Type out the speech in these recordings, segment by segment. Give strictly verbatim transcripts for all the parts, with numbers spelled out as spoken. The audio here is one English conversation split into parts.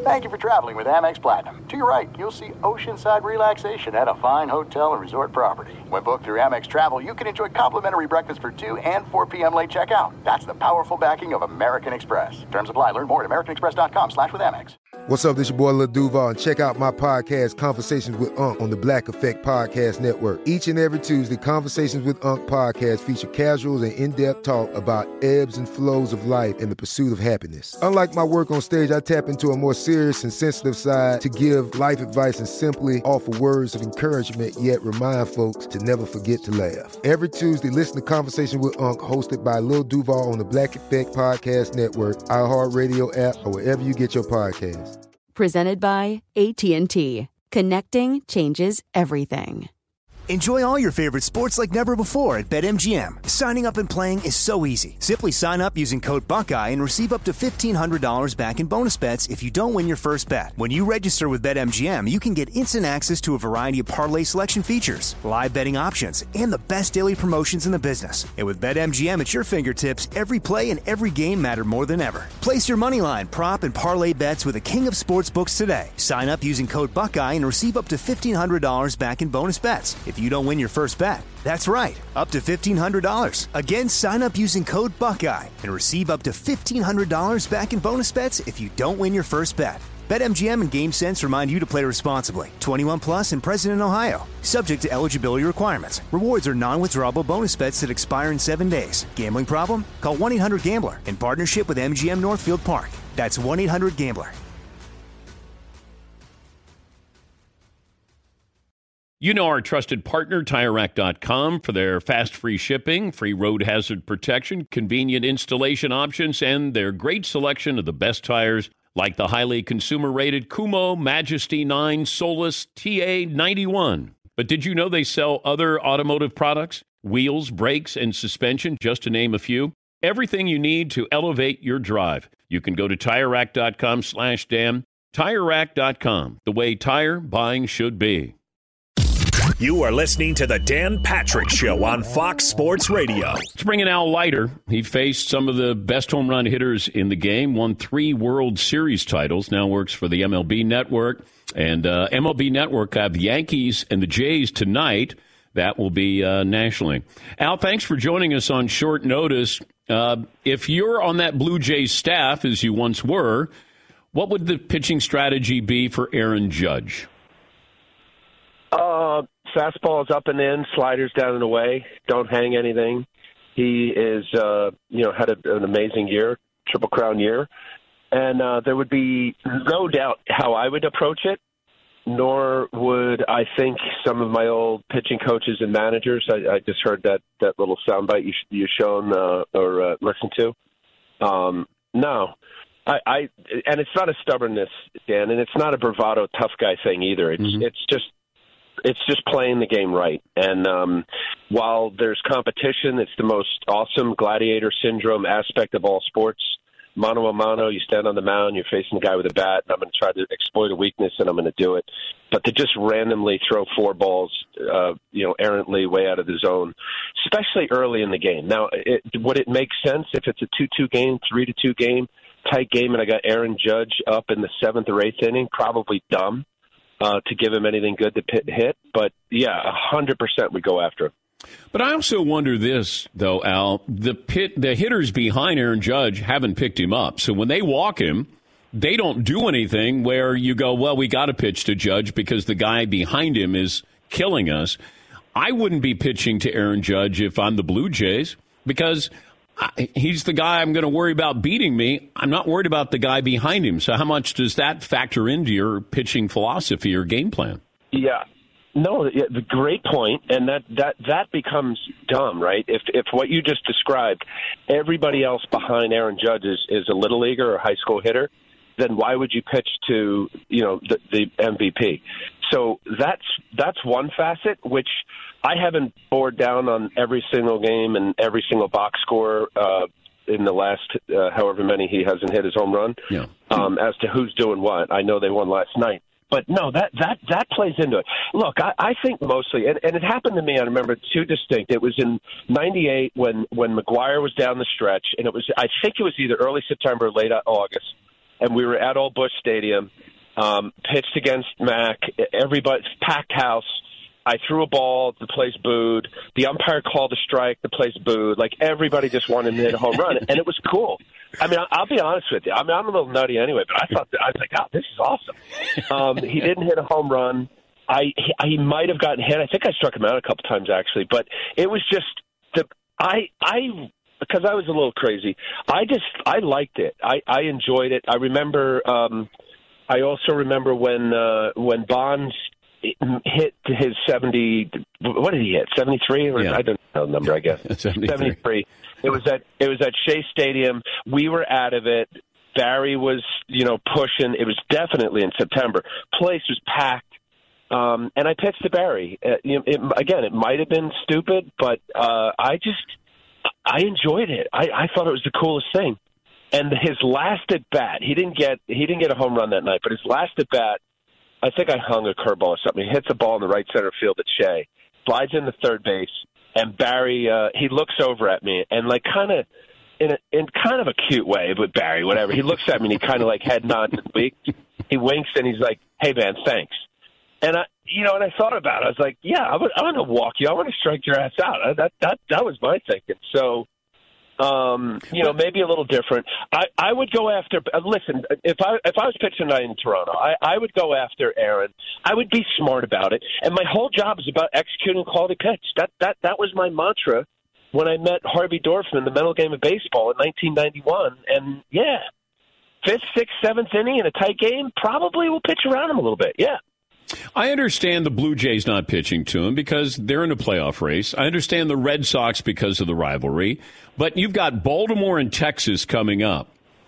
Thank you for traveling with Amex Platinum. To your right, you'll see oceanside relaxation at a fine hotel and resort property. When booked through Amex Travel, you can enjoy complimentary breakfast for two and four p.m. late checkout. That's the powerful backing of American Express. Terms apply. Learn more at americanexpress.com slash with Amex. What's up? This your boy Lil Duval, and check out my podcast, Conversations with Unc, on the Black Effect Podcast Network. Each and every Tuesday, Conversations with Unc podcast feature casual and in-depth talk about ebbs and flows of life and the pursuit of happiness. Unlike my work on stage, I tap into a more serious and sensitive side to give life advice and simply offer words of encouragement, yet remind folks to never forget to laugh. Every Tuesday, listen to Conversations with Unc, hosted by Lil Duval on the Black Effect Podcast Network, iHeartRadio app, or wherever you get your podcasts. Presented by A T and T. Connecting changes everything. Enjoy all your favorite sports like never before at BetMGM. Signing up and playing is so easy. Simply sign up using code Buckeye and receive up to fifteen hundred dollars back in bonus bets if you don't win your first bet. When you register with BetMGM, you can get instant access to a variety of parlay selection features, live betting options, and the best daily promotions in the business. And with BetMGM at your fingertips, every play and every game matter more than ever. Place your moneyline, prop, and parlay bets with the king of sportsbooks today. Sign up using code Buckeye and receive up to fifteen hundred dollars back in bonus bets if you don't win your first bet. That's right, up to fifteen hundred dollars. Again, sign up using code Buckeye and receive up to fifteen hundred dollars back in bonus bets if you don't win your first bet. BetMGM and GameSense remind you to play responsibly. twenty-one plus and present in Ohio. Subject to eligibility requirements. Rewards are non-withdrawable bonus bets that expire in seven days. Gambling problem? Call one eight hundred gambler in partnership with M G M Northfield Park. That's one eight hundred gambler. You know our trusted partner, Tire Rack dot com, for their fast, free shipping, free road hazard protection, convenient installation options, and their great selection of the best tires like the highly consumer-rated Kumo, Majesty nine, Solus, T A ninety-one. But did you know they sell other automotive products? Wheels, brakes, and suspension, just to name a few. Everything you need to elevate your drive. You can go to Tire Rack dot com slash Dan. Tire Rack dot com, the way tire buying should be. You are listening to the Dan Patrick Show on Fox Sports Radio. Let's bring in Al Leiter. He faced some of the best home run hitters in the game, won three World Series titles, now works for the M L B Network. And uh, M L B Network have the Yankees and the Jays tonight. That will be uh, nationally. Al, thanks for joining us on short notice. Uh, if you're on that Blue Jays staff, as you once were, what would the pitching strategy be for Aaron Judge? Uh, fastballs up and in, sliders down and away. Don't hang anything. He is, uh, you know, had a, an amazing year, Triple Crown year. And uh, there would be no doubt how I would approach it, nor would I think some of my old pitching coaches and managers. I, I just heard that, that little soundbite you you shown uh, or uh, listened to. Um, no. I, I and it's not a stubbornness, Dan, and it's not a bravado tough guy thing either. It's mm-hmm. it's just It's just playing the game right. And um, while there's competition, it's the most awesome gladiator syndrome aspect of all sports. Mano a mano, you stand on the mound, you're facing the guy with a bat, and I'm going to try to exploit a weakness, and I'm going to do it. But to just randomly throw four balls, uh, you know, errantly way out of the zone, especially early in the game. Now, it, would it make sense if it's a two two game, three to two game, tight game, and I got Aaron Judge up in the seventh or eighth inning? Probably dumb. Uh, to give him anything good to pit, hit. But, yeah, one hundred percent we go after him. But I also wonder this, though, Al. The pit, the hitters behind Aaron Judge haven't picked him up. So when they walk him, they don't do anything where you go, well, we got to pitch to Judge because the guy behind him is killing us. I wouldn't be pitching to Aaron Judge if I'm the Blue Jays because – he's the guy I'm going to worry about beating me. I'm not worried about the guy behind him. So how much does that factor into your pitching philosophy or game plan? Yeah. No, the great point, and that, that, that becomes dumb, right? If if what you just described, everybody else behind Aaron Judge is, is a little leaguer or high school hitter, then why would you pitch to, you know, the, the M V P? So that's that's one facet, which I haven't bored down on every single game and every single box score uh, in the last uh, however many he hasn't hit his home run yeah. um, as to who's doing what. I know they won last night. But, no, that, that, that plays into it. Look, I, I think mostly, and, and it happened to me, I remember, two distinct. It was in ninety-eight when, when McGuire was down the stretch, and it was, I think it was either early September or late August. and we were at Old Busch Stadium, um, pitched against Mac, everybody, packed house. I threw a ball, the place booed. The umpire called a strike, the place booed. Like, everybody just wanted to hit a home run, and it was cool. I mean, I'll be honest with you. I mean, I'm a little nutty anyway, but I thought that, I was like, oh, this is awesome. Um, he didn't hit a home run. I he, he might have gotten hit. I think I struck him out a couple times actually, but it was just the I I because I was a little crazy. I just I liked it. I I enjoyed it. I remember. Um, I also remember when uh, when Bonds hit his seventy. What did he hit? seventy-three or yeah. I don't know the number. I guess seventy-three. seventy-three. It was at it was at Shea Stadium. We were out of it. Barry was you know pushing. It was definitely in September. Place was packed. Um, and I pitched to Barry. Uh, it, it, again, it might have been stupid, but uh, I just I enjoyed it. I, I thought it was the coolest thing. And his last at bat, he didn't get he didn't get a home run that night, but his last at bat, I think I hung a curveball or something. He hits a ball in the right center field at Shea, slides into third base, and Barry uh, he looks over at me and like kind of in a, in kind of a cute way with Barry, whatever. He looks at me and he kind of like head nods and winks. He winks and he's like, "Hey man, thanks." And I, you know, and I thought about it. I was like, "Yeah, I want to walk you. I want to strike your ass out." That that that was my thinking. So, um, you know, maybe a little different. I, I would go after. Uh, listen, if I if I was pitching tonight in Toronto, I, I would go after Aaron. I would be smart about it, and my whole job is about executing quality pitch. That that that was my mantra when I met Harvey Dorfman in the mental game of baseball in nineteen ninety-one. And yeah, fifth, sixth, seventh inning in a tight game, probably we'll pitch around him a little bit. Yeah. I understand the Blue Jays not pitching to him because they're in a playoff race. I understand the Red Sox because of the rivalry. But you've got Baltimore and Texas coming up.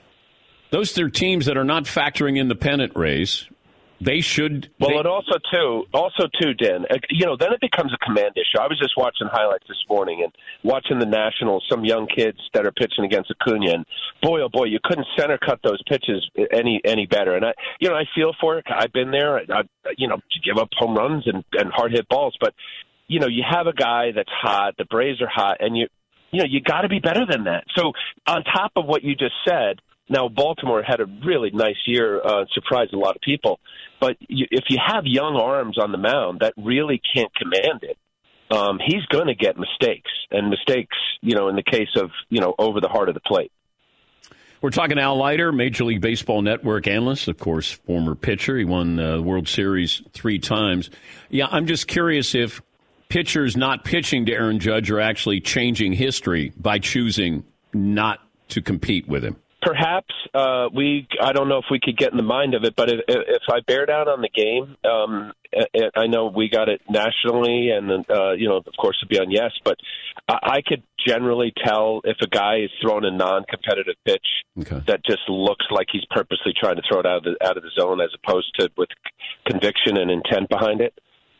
Those are teams that are not factoring in the pennant race. They should. Well, they, and also, too, also, too, Dan, you know, then it becomes a command issue. I was just watching highlights this morning and watching the Nationals, some young kids that are pitching against Acuna, and boy, oh, boy, you couldn't center cut those pitches any any better. And, I, you know, I feel for it. I've been there. I, I, you know, to give up home runs and, and hard-hit balls. But, you know, you have a guy that's hot, the Braves are hot, and, you, you know, you got to be better than that. So on top of what you just said, now, Baltimore had a really nice year, uh, surprised a lot of people. But you, if you have young arms on the mound that really can't command it, um, he's going to get mistakes. And mistakes, you know, in the case of, you know, over the heart of the plate. We're talking Al Leiter, Major League Baseball Network analyst, of course, former pitcher. He won the uh, World Series three times. Yeah, I'm just curious if pitchers not pitching to Aaron Judge are actually changing history by choosing not to compete with him. Perhaps uh, we. I don't know if we could get in the mind of it, but if, if I bear down on the game, um, I know we got it nationally, and uh, you know, of course, it'd be on Yes. But I could generally tell if a guy is throwing a non-competitive pitch okay. that just looks like he's purposely trying to throw it out of the out of the zone, as opposed to with conviction and intent behind it.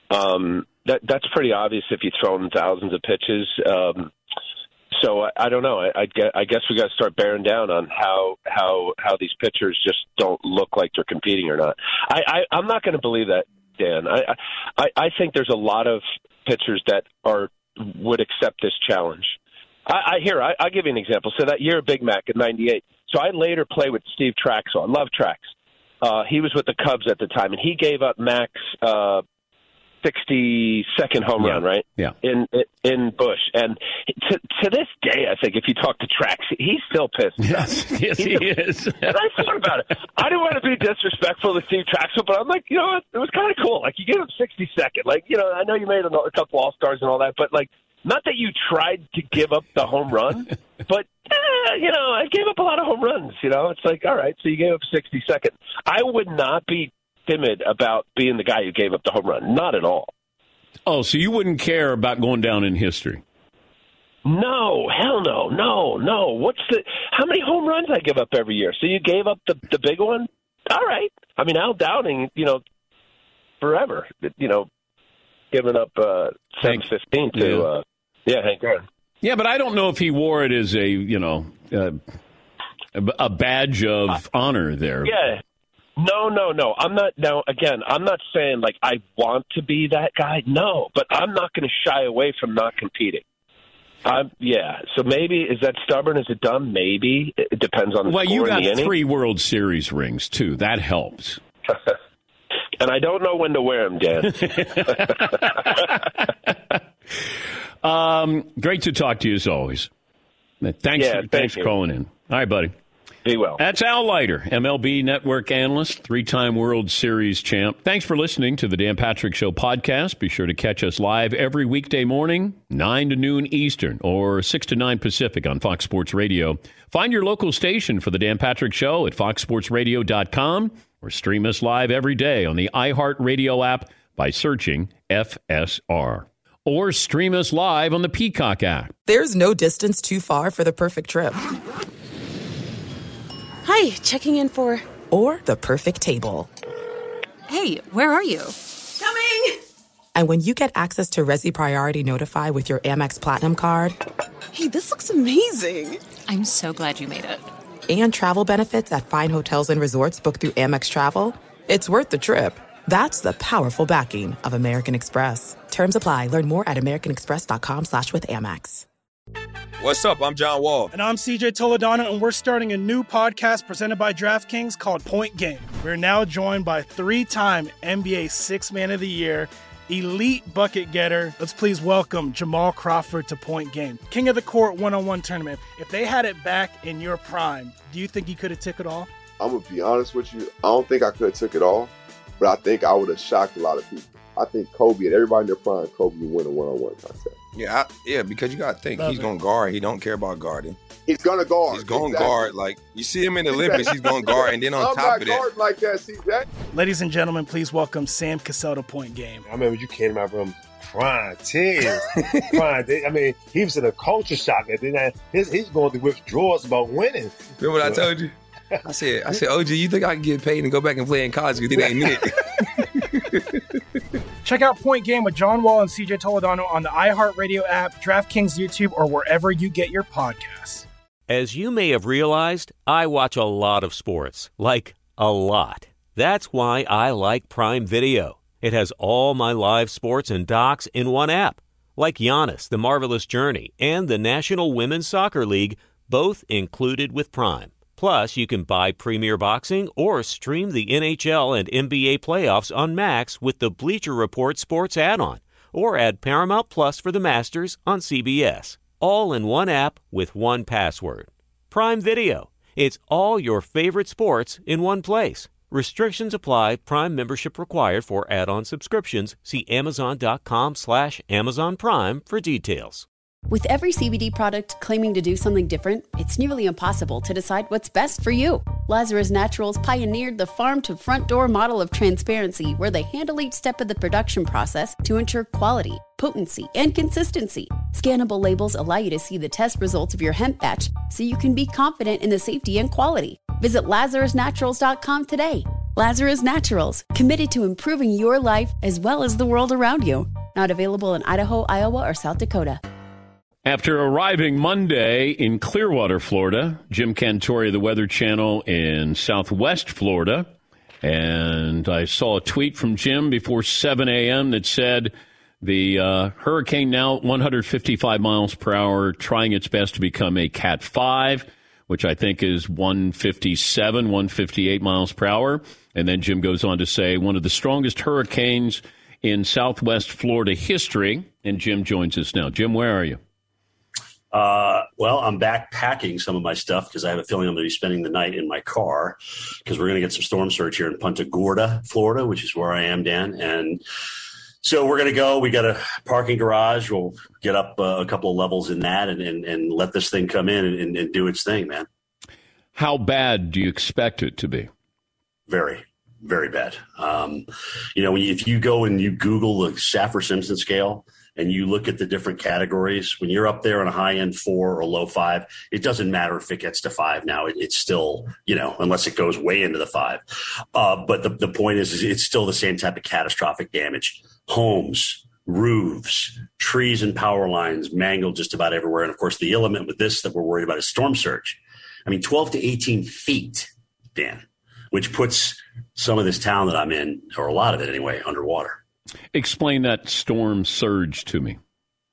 Um, that that's pretty obvious if you're throwing thousands of pitches. Um, So I, I don't know. I, I, guess, I guess we got to start bearing down on how how how these pitchers just don't look like they're competing or not. I, I I'm not going to believe that, Dan. I, I I think there's a lot of pitchers that are would accept this challenge. I, I here I, I'll give you an example. So that year, Big Mac in ninety-eight. So I later played with Steve Traxel. I love Trax. Uh, he was with the Cubs at the time, and he gave up Max. Uh, sixty-second home yeah. run, right? Yeah. In in Bush. And to to this day, I think, if you talk to Trax, he's still pissed. Yes, yes he is. And I thought about it. I didn't want to be disrespectful to Steve Traxel, but I'm like, you know what? It was kind of cool. Like, you gave him sixty-second. Like, you know, I know you made a, a couple All-Stars and all that, but, like, not that you tried to give up the home run, but, eh, you know, I gave up a lot of home runs, you know? It's like, all right, so you gave up sixty-second. I would not be timid about being the guy who gave up the home run. Not at all. Oh, so you wouldn't care about going down in history? No, hell no, no, no. What's the? How many home runs I give up every year? So you gave up the the big one? All right. I mean, Al Downing, you know, forever, you know, giving up uh, seven fifteen to yeah, uh, yeah Hank Aaron. Yeah, but I don't know if he wore it as a you know uh, a badge of uh, honor there. Yeah. No, no, no. I'm not. Now, again, I'm not saying like I want to be that guy. No, but I'm not going to shy away from not competing. Uh, yeah. So maybe, is that stubborn? Is it dumb? Maybe. It depends on the well, score you got in the inning. three World Series rings, too. That helps. And I don't know when to wear them, Dan. um, great to talk to you as always. Thanks, yeah, for, thank thanks for you. calling in. All right, buddy. Be well. That's Al Leiter, M L B Network analyst, three-time World Series champ. Thanks for listening to the Dan Patrick Show podcast. Be sure to catch us live every weekday morning, nine to noon Eastern or six to nine Pacific on Fox Sports Radio. Find your local station for the Dan Patrick Show at fox sports radio dot com or stream us live every day on the iHeartRadio app by searching F S R. Or stream us live on the Peacock app. There's no distance too far for the perfect trip. Hi, checking in for... Or the perfect table. Hey, where are you? Coming! And when you get access to Resi Priority Notify with your Amex Platinum card... Hey, this looks amazing! I'm so glad you made it. And travel benefits at fine hotels and resorts booked through Amex Travel, it's worth the trip. That's the powerful backing of American Express. Terms apply. Learn more at americanexpress.com slash with Amex. What's up? I'm John Wall. And I'm C J Toledano, and we're starting a new podcast presented by DraftKings called Point Game. We're now joined by three-time N B A Sixth Man of the Year, elite bucket getter. Let's please welcome Jamal Crawford to Point Game. King of the Court one-on-one tournament. If they had it back in your prime, do you think you could have took it all? I'm going to be honest with you. I don't think I could have took it all, but I think I would have shocked a lot of people. I think Kobe and everybody in their prime, Kobe would win a one-on-one contest. Yeah, I, yeah, because you got to think, Love he's it. going to guard. He don't care about guarding. He's going to guard. He's going to exactly. guard. Like, you see him in the Olympics, he's going to guard. And then on I'm top not of that, guarding like that, C J. Ladies and gentlemen, please welcome Sam Cassell to Point Game. I remember you came out from prime tears. prime. I mean, he was in a culture shock. And then his, he's going through withdrawals about winning. remember what I told you? I said, I said, O G, you think I can get paid and go back and play in college because it ain't it? Check out Point Game with John Wall and C J Toledano on the iHeartRadio app, DraftKings YouTube, or wherever you get your podcasts. As you may have realized, I watch a lot of sports. Like, a lot. That's why I like Prime Video. It has all my live sports and docs in one app. Like Giannis, The Marvelous Journey, and the National Women's Soccer League, both included with Prime. Plus, you can buy Premier Boxing or stream the N H L and N B A playoffs on Max with the Bleacher Report Sports add-on, or add Paramount Plus for the Masters on C B S. All in one app with one password. Prime Video. It's all your favorite sports in one place. Restrictions apply. Prime membership required for add-on subscriptions. See amazon.com slash Amazon Prime for details. With every C B D product claiming to do something different, it's nearly impossible to decide what's best for you. Lazarus Naturals pioneered the farm-to-front-door model of transparency, where they handle each step of the production process to ensure quality, potency, and consistency. Scannable labels allow you to see the test results of your hemp batch, so you can be confident in the safety and quality. Visit lazarus naturals dot com today. Lazarus Naturals, committed to improving your life as well as the world around you. Not available in Idaho, Iowa, or South Dakota. After arriving Monday in Clearwater, Florida, Jim Cantori of the Weather Channel in Southwest Florida, and I saw a tweet from Jim before seven a.m. that said the uh, hurricane now one hundred fifty-five miles per hour, trying its best to become a Cat five, which I think is one fifty-seven, one fifty-eight miles per hour. And then Jim goes on to say one of the strongest hurricanes in Southwest Florida history. And Jim joins us now. Jim, where are you? Uh, well, I'm back packing some of my stuff because I have a feeling I'm going to be spending the night in my car because we're going to get some storm surge here in Punta Gorda, Florida, which is where I am, Dan. And so we're going to go. We got a parking garage. We'll get up uh, a couple of levels in that and, and, and let this thing come in and, and, and do its thing, man. How bad do you expect it to be? Very, very bad. Um, you know, if you go and you Google the Saffir-Simpson scale, and you look at the different categories, when you're up there on a high end four or low five, it doesn't matter if it gets to five now. It, it's still, you know, unless it goes way into the five. Uh, but the, the point is, is, it's still the same type of catastrophic damage. Homes, roofs, trees and power lines mangled just about everywhere. And, of course, the element with this that we're worried about is storm surge. I mean, twelve to eighteen feet, Dan, which puts some of this town that I'm in, or a lot of it anyway, underwater. Explain that storm surge to me.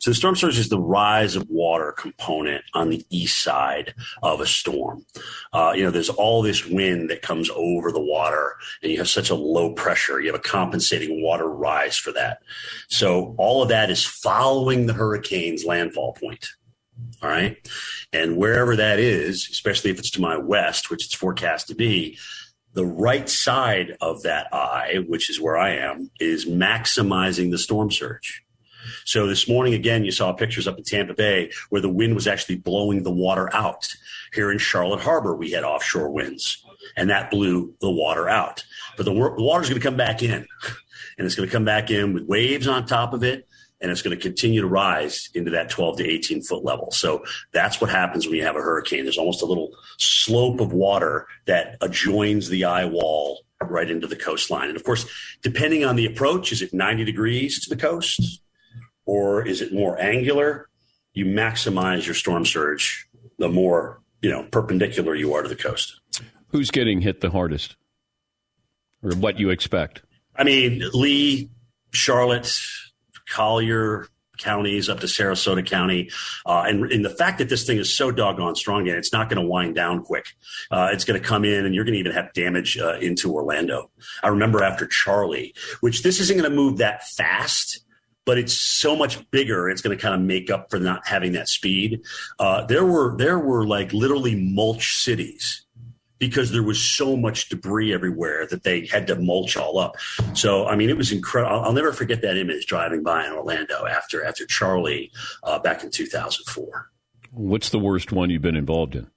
So the storm surge is the rise of water component on the east side of a storm. Uh, you know, there's all this wind that comes over the water, and you have such a low pressure. You have a compensating water rise for that. So all of that is following the hurricane's landfall point. All right. And wherever that is, especially if it's to my west, which it's forecast to be, the right side of that eye, which is where I am, is maximizing the storm surge. So this morning, again, you saw pictures up in Tampa Bay where the wind was actually blowing the water out. Here in Charlotte Harbor, we had offshore winds, and that blew the water out. But the, the water's going to come back in, and it's going to come back in with waves on top of it, and it's going to continue to rise into that twelve to eighteen foot level. So that's what happens when you have a hurricane. There's almost a little slope of water that adjoins the eye wall right into the coastline. And of course, depending on the approach, is it ninety degrees to the coast or is it more angular? You maximize your storm surge the more, you know, perpendicular you are to the coast. Who's getting hit the hardest, or what you expect? I mean, Lee, Charlotte, Collier counties up to Sarasota County. Uh, and, and the fact that this thing is so doggone strong, and it's not going to wind down quick. Uh, it's going to come in, and you're going to even have damage uh, into Orlando. I remember after Charlie, which this isn't going to move that fast, but it's so much bigger. It's going to kind of make up for not having that speed. Uh, there were there were like literally mulch cities because there was so much debris everywhere that they had to mulch all up. So, I mean, it was incredible. I'll, I'll never forget that image driving by in Orlando after after Charlie uh, back in two thousand four. What's the worst one you've been involved in?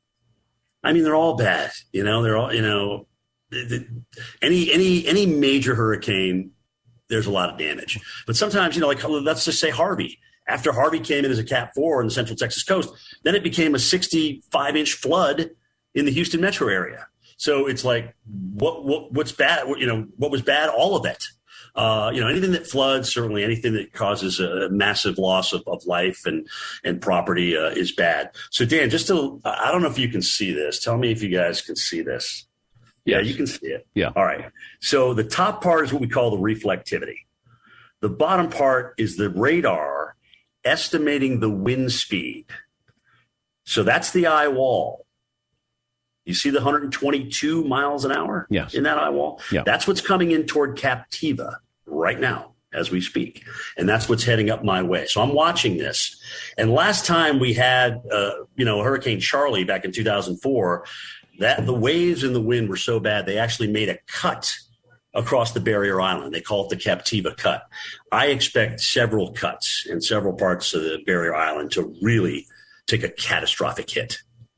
I mean, they're all bad. You know, they're all, you know, the, the, any any any major hurricane, there's a lot of damage. But sometimes, you know, like let's just say Harvey. After Harvey came in as a Cat four in the Central Texas coast, then it became a sixty-five inch flood in the Houston metro area. So it's like, what, what what's bad? You know, what was bad? All of it. Uh, you know, anything that floods, certainly anything that causes a massive loss of, of life and and property uh, is bad. So Dan, just to, I don't know if you can see this. Tell me if you guys can see this. Yeah, you can see it. Yeah. All right. So the top part is what we call the reflectivity. The bottom part is the radar estimating the wind speed. So that's the eye wall. You see the one hundred twenty-two miles an hour yes. in that eye wall? Yeah. That's what's coming in toward Captiva right now as we speak. And that's what's heading up my way. So I'm watching this. And last time we had, uh, you know, Hurricane Charlie back in two thousand four, that the waves and the wind were so bad, they actually made a cut across the barrier island. They call it the Captiva cut. I expect several cuts in several parts of the barrier island to really take a catastrophic hit.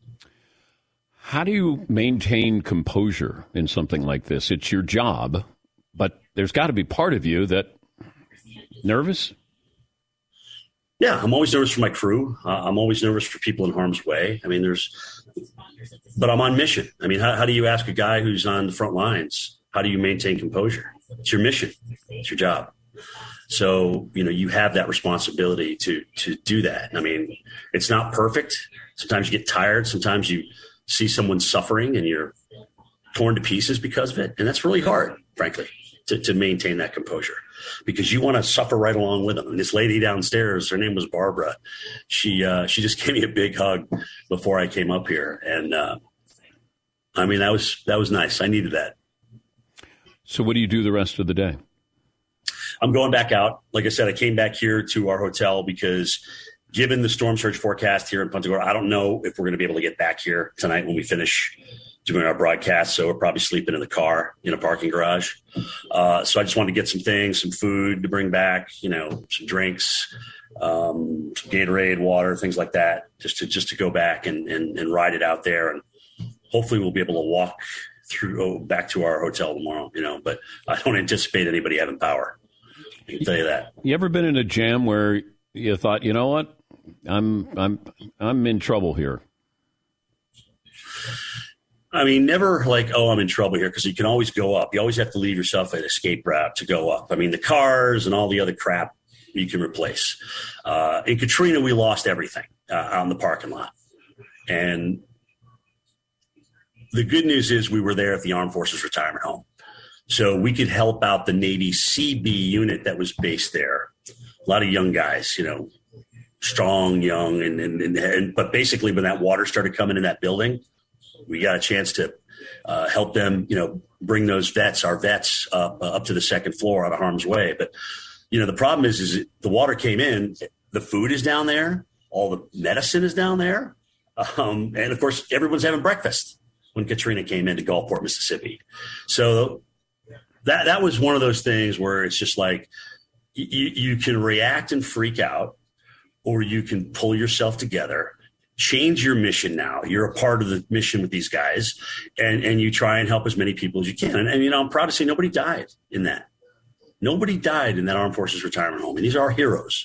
How do you maintain composure in something like this? It's your job, but there's got to be part of you that nervous? Yeah, I'm always nervous for my crew. Uh, I'm always nervous for people in harm's way. I mean, there's, but I'm on mission. I mean, how, how do you ask a guy who's on the front lines, how do you maintain composure? It's your mission. It's your job. So, you know, you have that responsibility to to do that. I mean, it's not perfect. Sometimes you get tired. Sometimes you see someone suffering and you're torn to pieces because of it. And that's really hard, frankly, to, to maintain that composure because you want to suffer right along with them. And this lady downstairs, her name was Barbara. She uh, she just gave me a big hug before I came up here. And uh, I mean, that was that was nice. I needed that. So what do you do the rest of the day? I'm going back out. Like I said, I came back here to our hotel because given the storm surge forecast here in Punta Gorda, I don't know if we're going to be able to get back here tonight when we finish doing our broadcast. So we're probably sleeping in the car in a parking garage. Uh, so I just wanted to get some things, some food to bring back, you know, some drinks, um, some Gatorade, water, things like that, just to just to go back and, and, and ride it out there. And hopefully we'll be able to walk through oh, back to our hotel tomorrow, you know, but I don't anticipate anybody having power. I can tell you that. You ever been in a jam where you thought, you know what, I'm I'm I'm in trouble here? I mean, never like, oh, I'm in trouble here, because you can always go up. You always have to leave yourself an escape route to go up. I mean, the cars and all the other crap you can replace. Uh, in Katrina, we lost everything uh, on the parking lot. And the good news is we were there at the Armed Forces Retirement Home. So we could help out the Navy C B unit that was based there a lot of young guys, you know, strong, young, and, and, and, and but basically when that water started coming in that building, we got a chance to uh, help them, you know, bring those vets, our vets, up uh, up to the second floor out of harm's way. But you know, the problem is, is the water came in, the food is down there, all the medicine is down there, um, and of course, everyone's having breakfast when Katrina came into Gulfport, Mississippi. So that that was one of those things where it's just like you, you can react and freak out, or you can pull yourself together, change your mission now. You're a part of the mission with these guys, and, and you try and help as many people as you can. And, and, you know, I'm proud to say nobody died in that. Nobody died in that Armed Forces retirement home. And these are our heroes.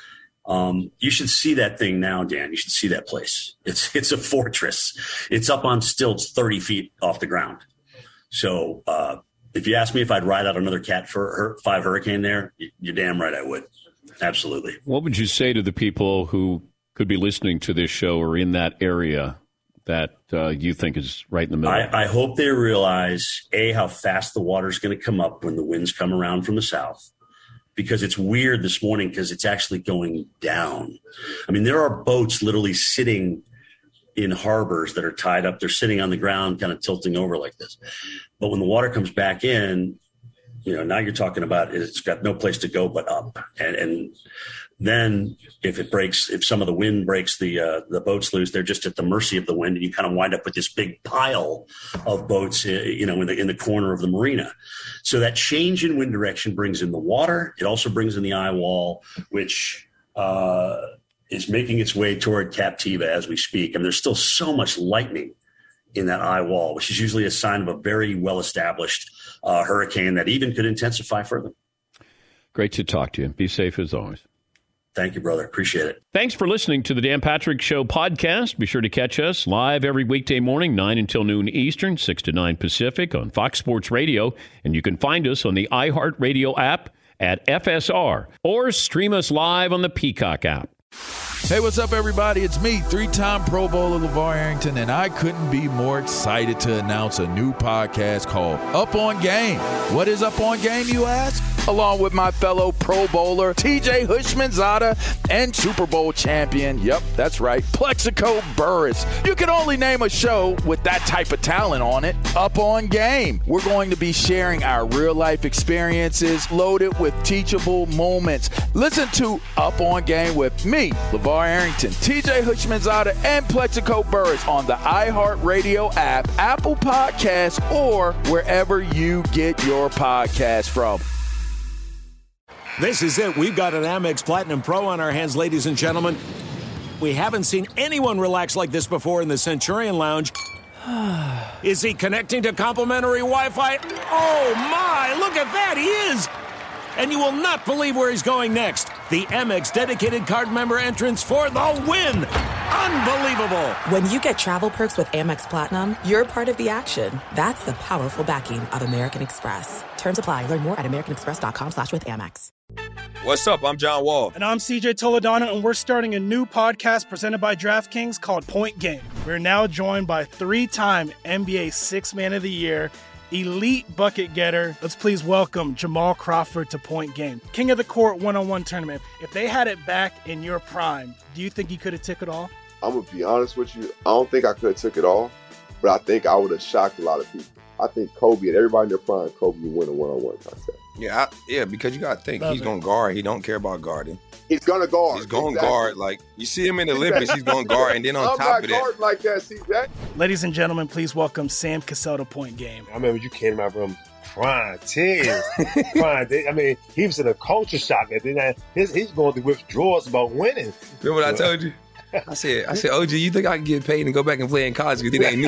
Um, you should see that thing now, Dan. You should see that place. It's it's a fortress. It's up on stilts thirty feet off the ground. So uh, if you ask me if I'd ride out another Cat for five Hurricane there, you're damn right I would. Absolutely. What would you say to the people who could be listening to this show or in that area that uh, you think is right in the middle? I, I hope they realize, A, how fast the water's going to come up when the winds come around from the south. Because it's weird this morning because it's actually going down. I mean, there are boats literally sitting in harbors that are tied up. They're sitting on the ground, kind of tilting over like this. But when the water comes back in, you know, now you're talking about it's got no place to go but up. And, and then if it breaks, if some of the wind breaks the uh, the boats loose, they're just at the mercy of the wind, and you kind of wind up with this big pile of boats, uh, you know, in the in the corner of the marina. So that change in wind direction brings in the water. It also brings in the eye wall, which uh, is making its way toward Captiva as we speak. And there's still so much lightning in that eye wall, which is usually a sign of a very well-established uh, hurricane that even could intensify further. Great to talk to you. Be safe as always. Thank you, brother. Appreciate it. Thanks for listening to the Dan Patrick Show podcast. Be sure to catch us live every weekday morning, nine until noon Eastern, six to nine Pacific on Fox Sports Radio. And you can find us on the iHeartRadio app at F S R or stream us live on the Peacock app. Hey, what's up, everybody? It's me, three-time Pro Bowler LeVar Arrington, and I couldn't be more excited to announce a new podcast called Up On Game. What is Up On Game, you ask? Along with my fellow Pro Bowler, T J Houshmandzadeh, and Super Bowl champion, yep, that's right, Plexico Burress. You can only name a show with that type of talent on it, Up On Game. We're going to be sharing our real-life experiences loaded with teachable moments. Listen to Up On Game with me, LeVar Arrington, T J Houshmandzadeh, and Plexico Burress on the iHeartRadio app, Apple Podcasts, or wherever you get your podcasts from. This is it. We've got an Amex Platinum Pro on our hands, ladies and gentlemen. We haven't seen anyone relax like this before in the Centurion Lounge. Is he connecting to complimentary Wi-Fi? Oh, my. Look at that. He is. And you will not believe where he's going next. The Amex dedicated card member entrance for the win. Unbelievable. When you get travel perks with Amex Platinum, you're part of the action. That's the powerful backing of American Express. Terms apply. Learn more at americanexpress.com slash with Amex. What's up? I'm John Wall. And I'm C J Toledano, and we're starting a new podcast presented by DraftKings called Point Game. We're now joined by three-time N B A Sixth Man of the Year, elite bucket getter. Let's please welcome Jamal Crawford to Point Game. King of the Court one-on-one tournament. If they had it back in your prime, do you think you could have took it all? I'm going to be honest with you. I don't think I could have took it all, but I think I would have shocked a lot of people. I think Kobe and everybody in their prime, Kobe would win a one-on-one contest. Yeah, I, yeah, because you got to think, Love he's going to guard. He don't care about guarding. He's going to guard. He's going to exactly. guard. Like, you see him in the Olympics, he's going to guard. And then on I'm top of not that. like that, see that? Ladies and gentlemen, please welcome Sam Cassell to Point Game. I remember you came out from crying, tears, crying. I mean, he was in a culture shock. And then his, he's going through withdrawals about winning. Remember what I told you? I said, I said, O G, you think I can get paid and go back and play in college because it ain't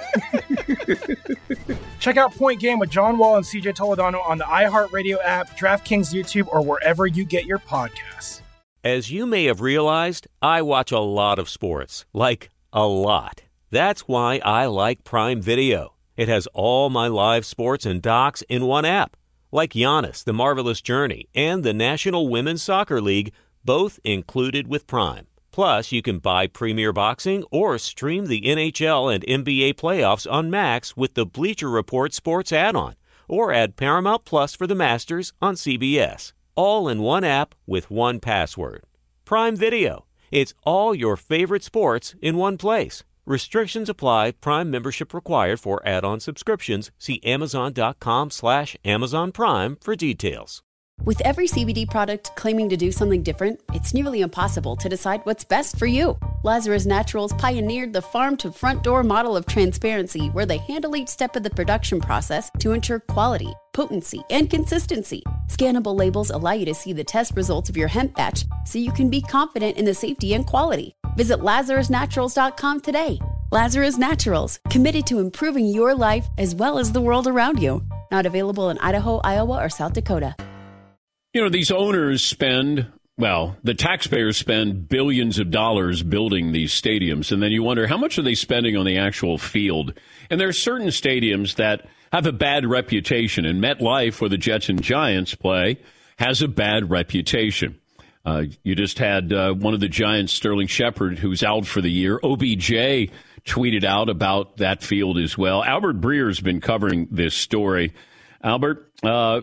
it? Check out Point Game with John Wall and C J Toledano on the iHeartRadio app, DraftKings YouTube, or wherever you get your podcasts. As you may have realized, I watch a lot of sports, like a lot. That's why I like Prime Video. It has all my live sports and docs in one app, like Giannis, The Marvelous Journey, and the National Women's Soccer League, both included with Prime. Plus, you can buy Premier Boxing or stream the N H L and N B A playoffs on Max with the Bleacher Report Sports add-on, or add Paramount Plus for the Masters on C B S. all in one app with one password. Prime Video. It's all your favorite sports in one place. Restrictions apply. Prime membership required for add-on subscriptions. See amazon.com slash Amazon Prime for details. With every C B D product claiming to do something different, it's nearly impossible to decide what's best for you. Lazarus Naturals pioneered the farm-to-front-door model of transparency, where they handle each step of the production process to ensure quality, potency, and consistency. Scannable labels allow you to see the test results of your hemp batch, so you can be confident in the safety and quality. Visit lazarus naturals dot com today. Lazarus Naturals, committed to improving your life as well as the world around you. Not available in Idaho, Iowa, or South Dakota. You know, these owners spend, well, the taxpayers spend billions of dollars building these stadiums, and then you wonder, how much are they spending on the actual field? And there are certain stadiums that have a bad reputation, and MetLife, where the Jets and Giants play, has a bad reputation. Uh, you just had uh, one of the Giants, Sterling Shepard, who's out for the year. O B J tweeted out about that field as well. Albert Breer's been covering this story. Albert, uh,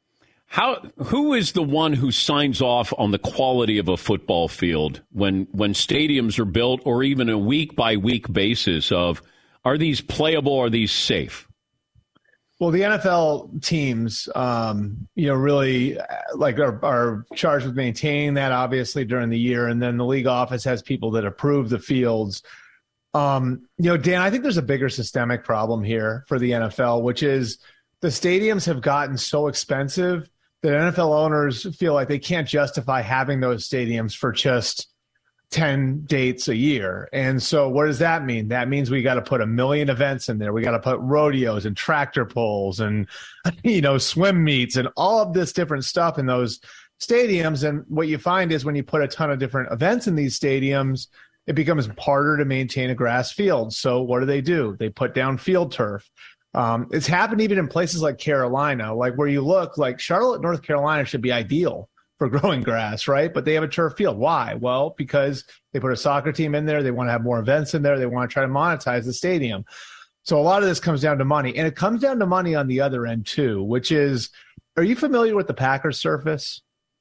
How who is the one who signs off on the quality of a football field when when stadiums are built, or even a week by week basis of, are these playable, are these safe? Well, the N F L teams, um, you know, really like are, are charged with maintaining that, obviously, during the year, and then the league office has people that approve the fields. Um, you know, Dan, I think there's a bigger systemic problem here for the N F L, which is the stadiums have gotten so expensive that N F L owners feel like they can't justify having those stadiums for just ten dates a year. And so what does that mean? That means we got to put a million events in there. We got to put rodeos and tractor pulls and, you know, swim meets and all of this different stuff in those stadiums. And what you find is when you put a ton of different events in these stadiums, it becomes harder to maintain a grass field. So what do they do? They put down field turf. Um, it's happened even in places like Carolina, like where you look like Charlotte, North Carolina should be ideal for growing grass, right? But they have a turf field. Why? Well, because they put a soccer team in there. They want to have more events in there. They want to try to monetize the stadium. So a lot of this comes down to money. And it comes down to money on the other end too, which is, are you familiar with the Packers surface?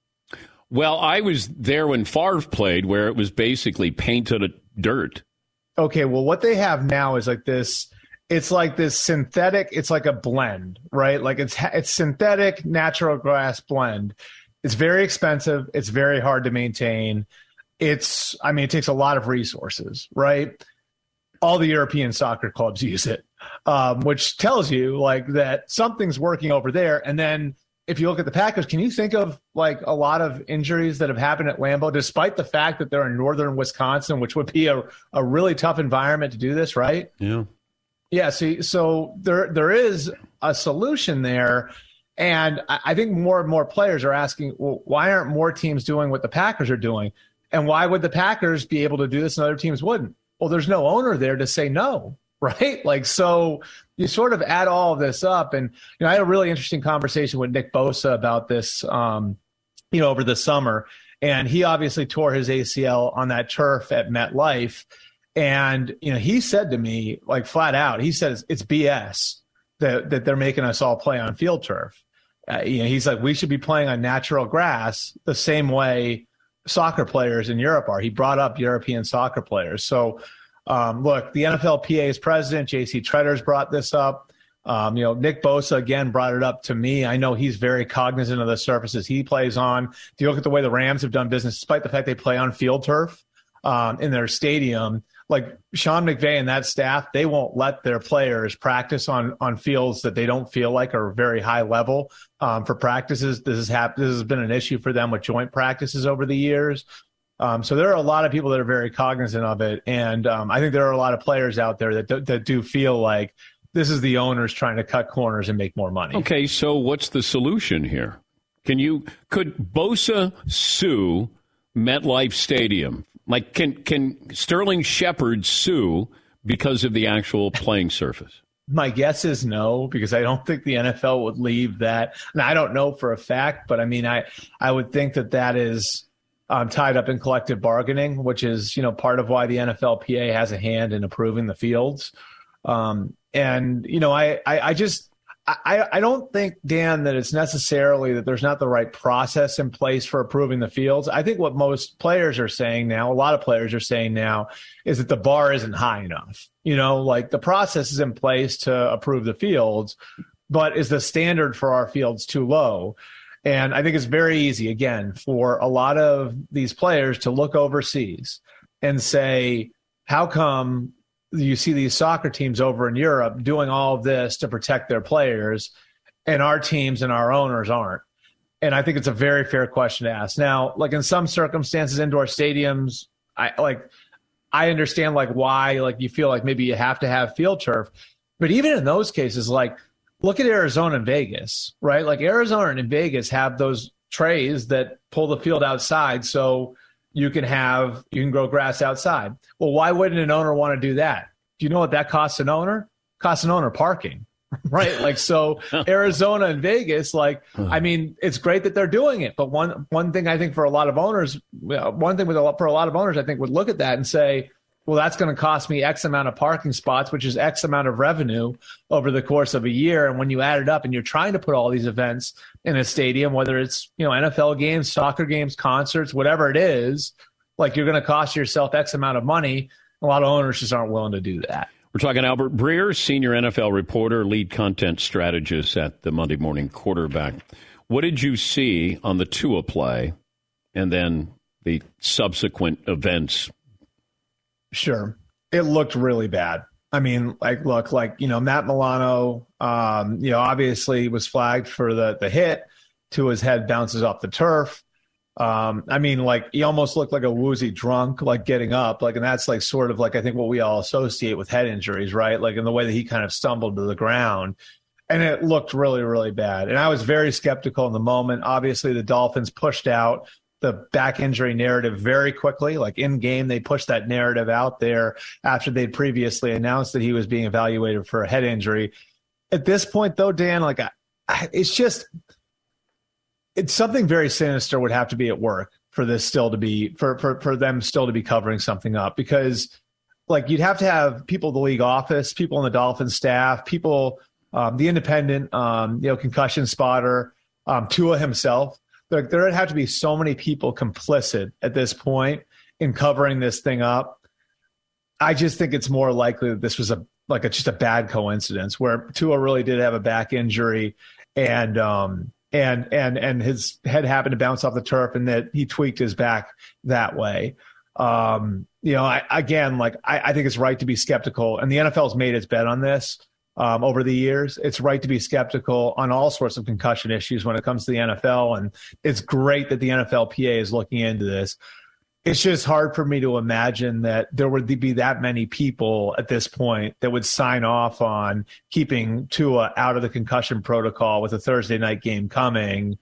Well, I was there when Favre played, where it was basically painted dirt. Okay, well, what they have now is like this. It's like this synthetic, it's like a blend, right? Like it's it's synthetic natural grass blend. It's very expensive. It's very hard to maintain. It's, I mean, it takes a lot of resources, right? All the European soccer clubs use it, um, which tells you like that something's working over there. And then if you look at the Packers, can you think of like a lot of injuries that have happened at Lambeau, despite the fact that they're in northern Wisconsin, which would be a, a really tough environment to do this, right? Yeah. Yeah, so, so there there is a solution there, and I think more and more players are asking, well, why aren't more teams doing what the Packers are doing? And why would the Packers be able to do this and other teams wouldn't? Well, there's no owner there to say no, right? Like, so you sort of add all of this up, and you know, I had a really interesting conversation with Nick Bosa about this, um, you know, over the summer, and he obviously tore his A C L on that turf at MetLife. And, you know, he said to me, like flat out, he says it's B S that, that they're making us all play on field turf. Uh, you know, he's like, we should be playing on natural grass the same way soccer players in Europe are. He brought up European soccer players. So, um, look, the N F L P A's president, J C Tretter's brought this up. Um, you know, Nick Bosa, again, brought it up to me. I know he's very cognizant of the surfaces he plays on. If you look at the way the Rams have done business, despite the fact they play on field turf um, in their stadium, like Sean McVay and that staff, they won't let their players practice on on fields that they don't feel like are very high level um, for practices. This has happened. This has been an issue for them with joint practices over the years. Um, so there are a lot of people that are very cognizant of it, and um, I think there are a lot of players out there that do, that do feel like this is the owners trying to cut corners and make more money. Okay, so what's the solution here? Can you could Bosa sue MetLife Stadium? Like, can can Sterling Shepard sue because of the actual playing surface? My guess is no, because I don't think the N F L would leave that. And I don't know for a fact, but I mean, I, I would think that that is um, tied up in collective bargaining, which is, you know, part of why the N F L P A has a hand in approving the fields. Um, and, you know, I, I, I just, I, I don't think, Dan, that it's necessarily that there's not the right process in place for approving the fields. I think what most players are saying now, a lot of players are saying now, is that the bar isn't high enough. You know, like the process is in place to approve the fields, but is the standard for our fields too low? And I think it's very easy, again, for a lot of these players to look overseas and say, how come you see these soccer teams over in Europe doing all of this to protect their players, and our teams and our owners aren't? And I think it's a very fair question to ask. Now, like in some circumstances, indoor stadiums, I like, I understand like why, like you feel like maybe you have to have field turf, but even in those cases, like look at Arizona and Vegas, right? Like Arizona and Vegas have those trays that pull the field outside, so you can have, you can grow grass outside. Well, why wouldn't an owner want to do that? Do you know what that costs an owner? Costs an owner parking, right? Like, so Arizona and Vegas, like, I mean, it's great that they're doing it. But one, one thing I think for a lot of owners, one thing with a lot, for a lot of owners, I think would look at that and say, well, that's going to cost me X amount of parking spots, which is X amount of revenue over the course of a year. And when you add it up and you're trying to put all these events in a stadium, whether it's, you know, N F L games, soccer games, concerts, whatever it is, like you're going to cost yourself X amount of money. A lot of owners just aren't willing to do that. We're talking Albert Breer, senior N F L reporter, lead content strategist at the Monday Morning Quarterback. What did you see on the Tua play and then the subsequent events? Sure. It looked really bad. I mean, like, look, like, you know, Matt Milano, um, you know, obviously was flagged for the, the hit. Tua's head bounces off the turf. Um, I mean, like, he almost looked like a woozy drunk, like getting up, like, and that's like sort of like, I think what we all associate with head injuries, right? Like in the way that he kind of stumbled to the ground, and it looked really, really bad. And I was very skeptical in the moment. Obviously the Dolphins pushed out the back injury narrative very quickly. Like in game, they pushed that narrative out there after they'd previously announced that he was being evaluated for a head injury. At this point though, Dan, like I, I, it's just, it's something very sinister would have to be at work for this still to be, for, for, for them still to be covering something up, because like you'd have to have people in the league office, people in the Dolphins staff, people, um, the independent, um, you know, concussion spotter, um, Tua himself. There, there would have to be so many people complicit at this point in covering this thing up. I just think it's more likely that this was a like a, just a bad coincidence where Tua really did have a back injury, and um and and and his head happened to bounce off the turf, and that he tweaked his back that way. Um, you know, I, again, like I, I think it's right to be skeptical, and the N F L's made its bet on this. Um, over the years, it's right to be skeptical on all sorts of concussion issues when it comes to the N F L. And it's great that the N F L P A is looking into this. It's just hard for me to imagine that there would be that many people at this point that would sign off on keeping Tua out of the concussion protocol with a Thursday night game coming.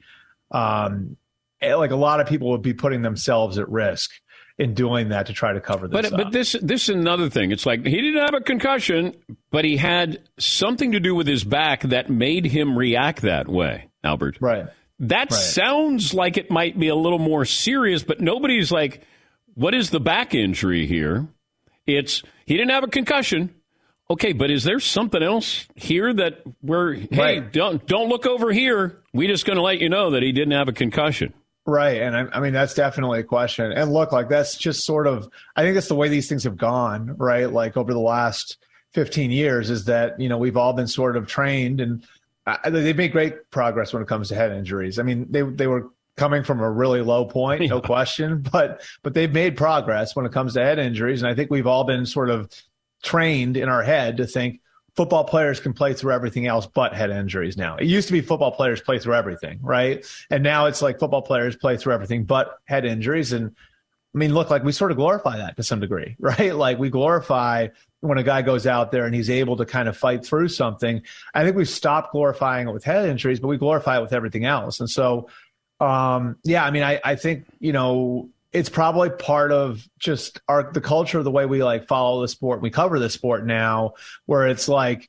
Um, like a lot of people would be putting themselves at risk in doing that to try to cover this but, up. But this this is another thing. It's like he didn't have a concussion, but he had something to do with his back that made him react that way, Albert. Right. That right. sounds like it might be a little more serious, but nobody's like, what is the back injury here? It's he didn't have a concussion. Okay, but is there something else here that we're, hey, right. don't don't look over here. We're just going to let you know that he didn't have a concussion. Right. And I, I mean, that's definitely a question. And look, like that's just sort of, I think that's the way these things have gone, right? Like over the last fifteen years is that, you know, we've all been sort of trained, and uh, they've made great progress when it comes to head injuries. I mean, they they were coming from a really low point, no question, but but they've made progress when it comes to head injuries. And I think we've all been sort of trained in our head to think football players can play through everything else but head injuries now. It used to be football players play through everything, right? And now it's like football players play through everything but head injuries. And I mean, look, like we sort of glorify that to some degree, right? Like we glorify when a guy goes out there and he's able to kind of fight through something. I think we've stopped glorifying it with head injuries, but we glorify it with everything else. And so, um, yeah, I mean, I, I think, you know, it's probably part of just our the culture of the way we like follow the sport. We cover the sport now, where it's like,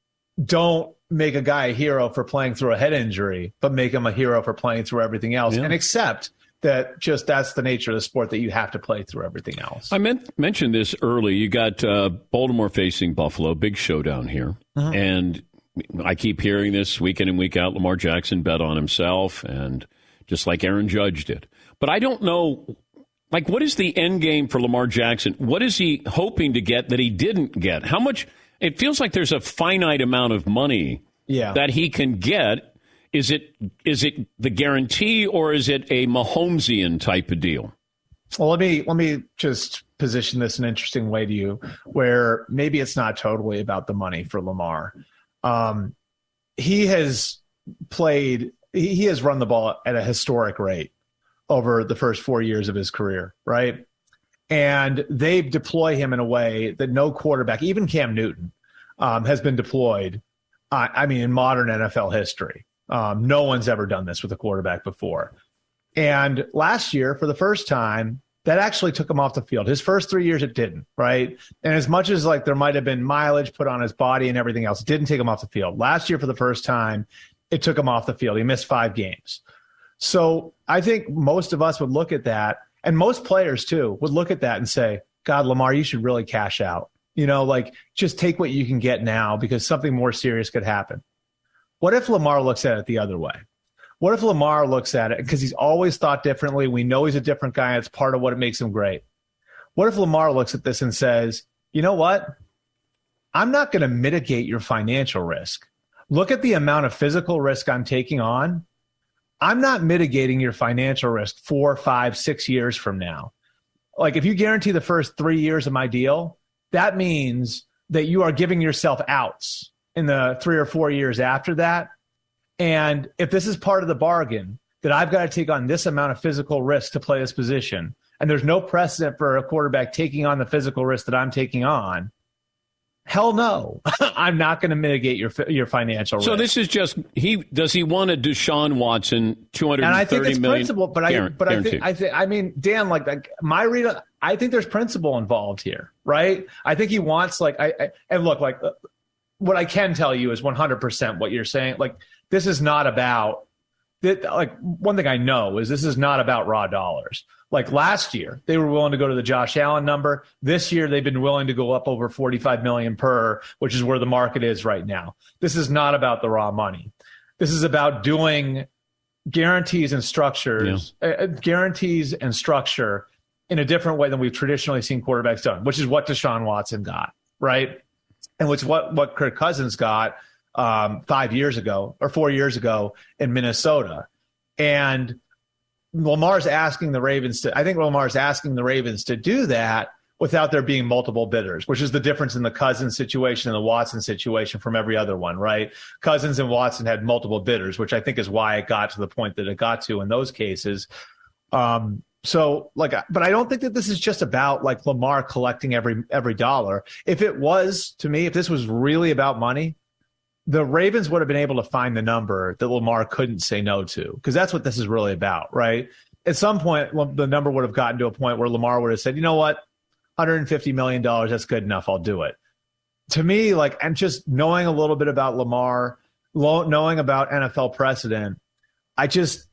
don't make a guy a hero for playing through a head injury, but make him a hero for playing through everything else, yeah. and accept that just that's the nature of the sport, that you have to play through everything else. I meant mentioned this early. You got uh, Baltimore facing Buffalo, big showdown here, uh-huh. and I keep hearing this week in and week out. Lamar Jackson bet on himself, and just like Aaron Judge did. But I don't know, like, what is the end game for Lamar Jackson? What is he hoping to get that he didn't get? How much? It feels like there's a finite amount of money yeah. that he can get. Is it is it the guarantee, or is it a Mahomesian type of deal? Well, let me let me just position this in an interesting way to you, where maybe it's not totally about the money for Lamar. Um, he has played, he, he has run the ball at a historic rate over the first four years of his career, right? And they deploy him in a way that no quarterback, even Cam Newton, um, has been deployed, uh, I mean, in modern N F L history. Um, no one's ever done this with a quarterback before. And last year, for the first time, that actually took him off the field. His first three years, it didn't, right? And as much as like there might have been mileage put on his body and everything else, it didn't take him off the field. Last year, for the first time, it took him off the field. He missed five games. So I think most of us would look at that, and most players too would look at that and say, God, Lamar, you should really cash out. You know, like just take what you can get now because something more serious could happen. What if Lamar looks at it the other way? What if Lamar looks at it because he's always thought differently? We know he's a different guy. It's part of what makes him great. What if Lamar looks at this and says, you know what? I'm not going to mitigate your financial risk. Look at the amount of physical risk I'm taking on. I'm not mitigating your financial risk four, five, six years from now. Like if you guarantee the first three years of my deal, that means that you are giving yourself outs in the three or four years after that. And if this is part of the bargain, that I've got to take on this amount of physical risk to play this position, and there's no precedent for a quarterback taking on the physical risk that I'm taking on, hell no. I'm not going to mitigate your your financial risk. So this is just, he does he want a Deshaun Watson two hundred thirty and I think it's million principle, but I but I think I think I mean Dan, like, like my read, I think there's principle involved here, right? I think he wants like I, I and look, like what I can tell you is one hundred percent what you're saying. Like this is not about that. Like one thing I know is this is not about raw dollars. Like last year, they were willing to go to the Josh Allen number. This year, they've been willing to go up over forty-five million per, which is where the market is right now. This is not about the raw money. This is about doing guarantees and structures, yeah. uh, guarantees and structure in a different way than we've traditionally seen quarterbacks done, which is what Deshaun Watson got, right? And which what what Kirk Cousins got um, five years ago or four years ago in Minnesota. And Lamar's asking the Ravens to, I think Lamar's asking the Ravens to do that without there being multiple bidders, which is the difference in the Cousins situation and the Watson situation from every other one, right? Cousins and Watson had multiple bidders, which I think is why it got to the point that it got to in those cases. Um, so like, but I don't think that this is just about like Lamar collecting every, every dollar. If it was, to me, if this was really about money, the Ravens would have been able to find the number that Lamar couldn't say no to, because that's what this is really about, right? At some point, the number would have gotten to a point where Lamar would have said, you know what, one hundred fifty million dollars, that's good enough, I'll do it. To me, like, and just knowing a little bit about Lamar, knowing about N F L precedent, I just,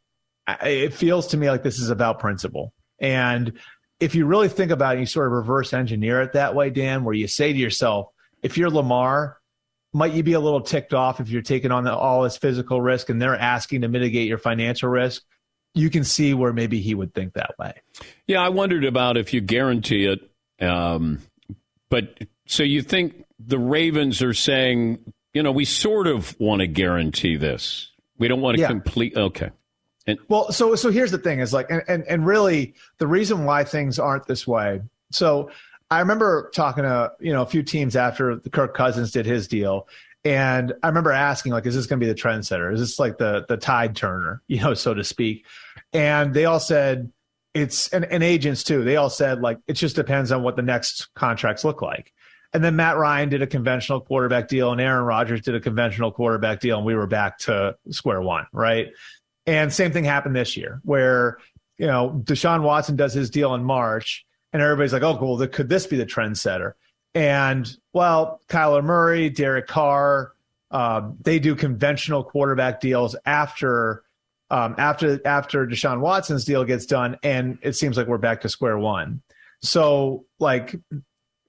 it feels to me like this is about principle. And if you really think about it, you sort of reverse engineer it that way, Dan, where you say to yourself, if you're Lamar, might you be a little ticked off if you're taking on the, all this physical risk and they're asking to mitigate your financial risk? You can see where maybe he would think that way. Yeah, I wondered about if you guarantee it. Um, but so you think the Ravens are saying, you know, we sort of want to guarantee this. We don't want to yeah. complete. Okay. And, well, so so here's the thing is like, and, and, and really the reason why things aren't this way. So I remember talking to, you know, a few teams after the Kirk Cousins did his deal. And I remember asking, like, is this going to be the trendsetter? Is this like the the tide turner, you know, so to speak? And they all said it's, and, and agents too, they all said, like, it just depends on what the next contracts look like. And then Matt Ryan did a conventional quarterback deal and Aaron Rodgers did a conventional quarterback deal. And we were back to square one, right? And same thing happened this year where, you know, Deshaun Watson does his deal in March. And everybody's like, oh, cool, could this be the trendsetter? And, well, Kyler Murray, Derek Carr, um, they do conventional quarterback deals after um, after after Deshaun Watson's deal gets done, and it seems like we're back to square one. So, like,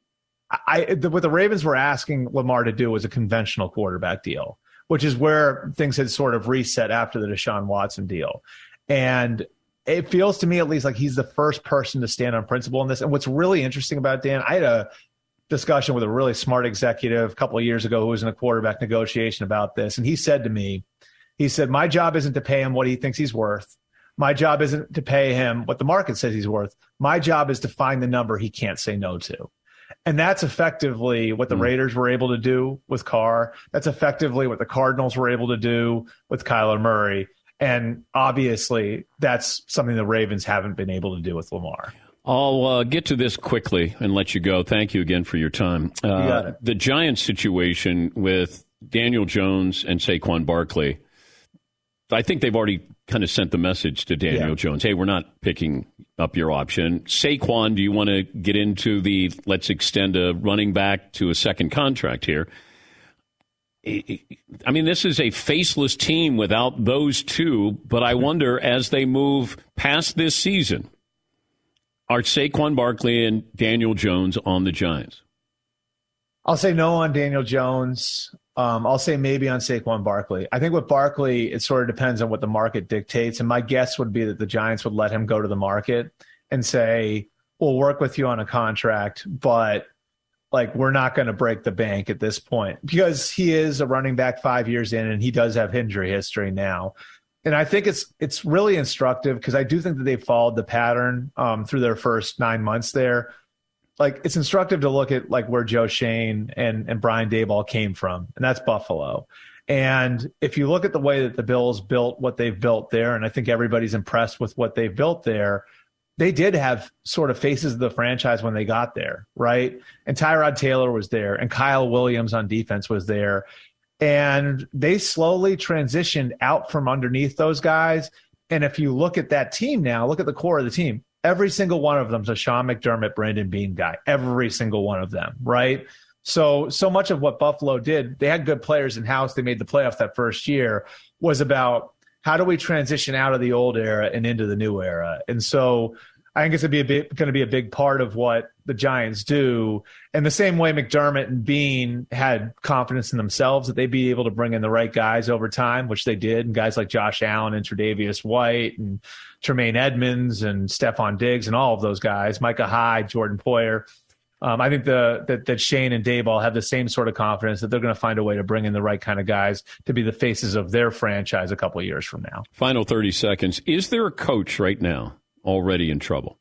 I the, what the Ravens were asking Lamar to do was a conventional quarterback deal, which is where things had sort of reset after the Deshaun Watson deal. And it feels to me at least like he's the first person to stand on principle in this. And what's really interesting about Dan, I had a discussion with a really smart executive a couple of years ago who was in a quarterback negotiation about this. And he said to me, he said, my job isn't to pay him what he thinks he's worth. My job isn't to pay him what the market says he's worth. My job is to find the number he can't say no to. And that's effectively what the mm. Raiders were able to do with Carr. That's effectively what the Cardinals were able to do with Kyler Murray. And obviously, that's something the Ravens haven't been able to do with Lamar. I'll uh, get to this quickly and let you go. Thank you again for your time. Uh, you got it. The Giants situation with Daniel Jones and Saquon Barkley, I think they've already kind of sent the message to Daniel yeah. Jones, hey, we're not picking up your option. Saquon, do you want to get into the let's extend a running back to a second contract here? I mean, this is a faceless team without those two, but I wonder as they move past this season, are Saquon Barkley and Daniel Jones on the Giants? I'll say no on Daniel Jones. Um, I'll say maybe on Saquon Barkley. I think with Barkley, it sort of depends on what the market dictates. And my guess would be that the Giants would let him go to the market and say, we'll work with you on a contract, but like we're not going to break the bank at this point because he is a running back five years in and he does have injury history now. And I think it's it's really instructive because I do think that they followed the pattern um, through their first nine months there. Like it's instructive to look at like where Joe Shane and, and Brian Daboll came from, and that's Buffalo. And if you look at the way that the Bills built what they've built there, and I think everybody's impressed with what they've built there, they did have sort of faces of the franchise when they got there, right? And Tyrod Taylor was there, and Kyle Williams on defense was there. And they slowly transitioned out from underneath those guys. And if you look at that team now, look at the core of the team. Every single one of them is a Sean McDermott, Brandon Beane guy. Every single one of them, right? So, so much of what Buffalo did, they had good players in-house. They made the playoffs that first year, was about how do we transition out of the old era and into the new era? And so I think it's going to be a big, going to be a big part of what the Giants do. And the same way McDermott and Beane had confidence in themselves that they'd be able to bring in the right guys over time, which they did. And guys like Josh Allen and Tre'Davious White and Tremaine Edmonds and Stephon Diggs and all of those guys, Micah Hyde, Jordan Poyer. Um, I think the, that, that Shane and Daboll have the same sort of confidence that they're going to find a way to bring in the right kind of guys to be the faces of their franchise a couple of years from now. Final thirty seconds. Is there a coach right now already in trouble?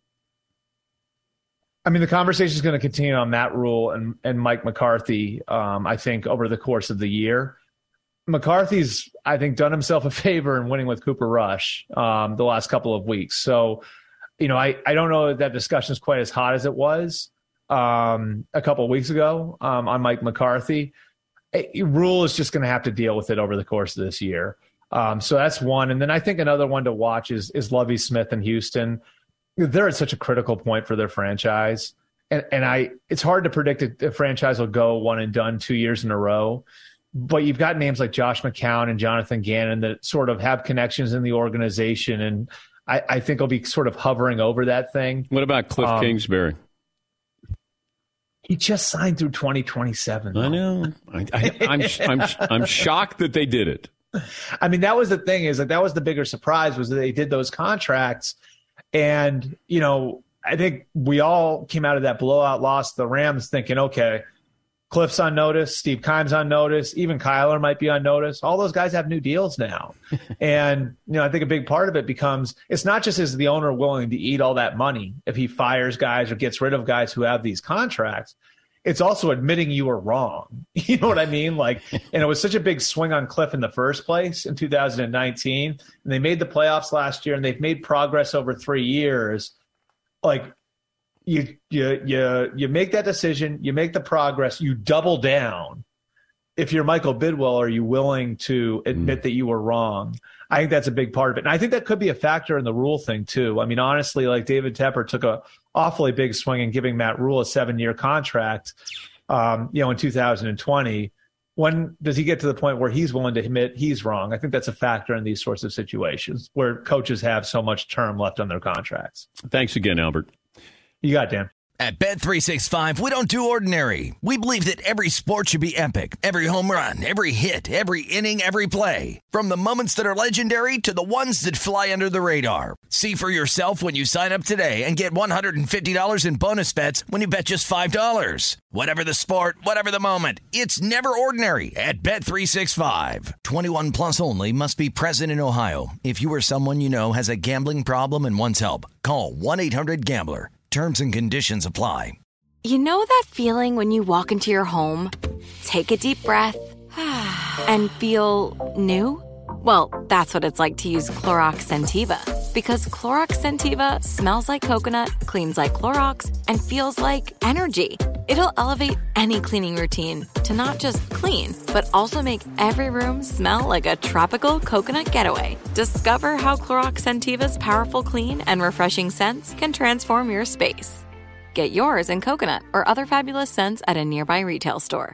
I mean, the conversation is going to continue on Matt Rule and, and Mike McCarthy, um, I think, over the course of the year. McCarthy's, I think, done himself a favor in winning with Cooper Rush um, the last couple of weeks. So, you know, I, I don't know if that discussion is quite as hot as it was um, a couple of weeks ago um, on Mike McCarthy. A, Rule is just going to have to deal with it over the course of this year. Um, so that's one. And then I think another one to watch is, is Lovie Smith in Houston. They're at such a critical point for their franchise. And, and I, it's hard to predict if the franchise will go one and done two years in a row. But you've got names like Josh McCown and Jonathan Gannon that sort of have connections in the organization. And I, I think will be sort of hovering over that thing. What about Cliff um, Kingsbury? He just signed through twenty twenty-seven. I know. I, I, I'm, I'm, I'm shocked that they did it. I mean, that was the thing is that that was the bigger surprise was that they did those contracts. And, you know, I think we all came out of that blowout loss to the Rams thinking, okay, Cliff's on notice, Steve Keim's on notice, even Kyler might be on notice. All those guys have new deals now. And, you know, I think a big part of it becomes it's not just is the owner willing to eat all that money if he fires guys or gets rid of guys who have these contracts. It's also admitting you were wrong. You know what I mean? Like, and it was such a big swing on Cliff in the first place in two thousand nineteen. And they made the playoffs last year and they've made progress over three years. Like, You you you you make that decision, you make the progress, you double down. If you're Michael Bidwell, are you willing to admit mm. that you were wrong? I think that's a big part of it. And I think that could be a factor in the Rule thing, too. I mean, honestly, like David Tepper took a awfully big swing in giving Matt Rule a seven-year contract, um, you know, in two thousand twenty. When does he get to the point where he's willing to admit he's wrong? I think that's a factor in these sorts of situations where coaches have so much term left on their contracts. Thanks again, Albert. You got it, Dan. At Bet three sixty-five, we don't do ordinary. We believe that every sport should be epic. Every home run, every hit, every inning, every play. From the moments that are legendary to the ones that fly under the radar. See for yourself when you sign up today and get one hundred fifty dollars in bonus bets when you bet just five dollars. Whatever the sport, whatever the moment, it's never ordinary at Bet three sixty-five. twenty-one plus only. Must be present in Ohio. If you or someone you know has a gambling problem and wants help, call one eight hundred gambler. Terms and conditions apply. You know that feeling when you walk into your home, take a deep breath, and feel new? Well, that's what it's like to use Clorox Scentiva. Because Clorox Scentiva smells like coconut, cleans like Clorox, and feels like energy. It'll elevate any cleaning routine to not just clean, but also make every room smell like a tropical coconut getaway. Discover how Clorox Scentiva's powerful clean and refreshing scents can transform your space. Get yours in coconut or other fabulous scents at a nearby retail store.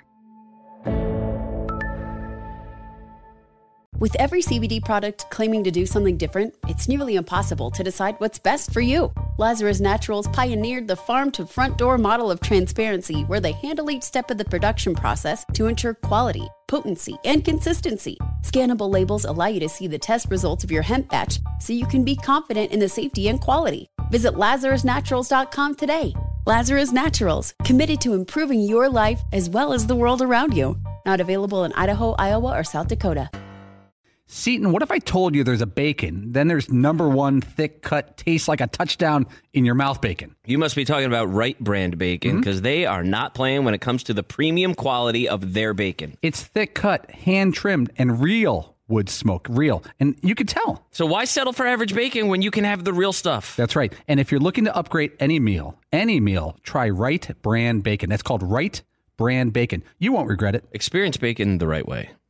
With every C B D product claiming to do something different, it's nearly impossible to decide what's best for you. Lazarus Naturals pioneered the farm-to-front-door model of transparency, where they handle each step of the production process to ensure quality, potency, and consistency. Scannable labels allow you to see the test results of your hemp batch, so you can be confident in the safety and quality. Visit lazarus naturals dot com today. Lazarus Naturals, committed to improving your life as well as the world around you. Not available in Idaho, Iowa, or South Dakota. Seton, what if I told you there's a bacon, then there's number one thick cut, tastes like a touchdown in your mouth bacon? You must be talking about Wright brand bacon, because mm-hmm. they are not playing when it comes to the premium quality of their bacon. It's thick cut, hand trimmed, and real wood smoke, real. And you can tell. So why settle for average bacon when you can have the real stuff? That's right. And if you're looking to upgrade any meal, any meal, try Wright brand bacon. That's called Wright brand bacon. You won't regret it. Experience bacon the right way.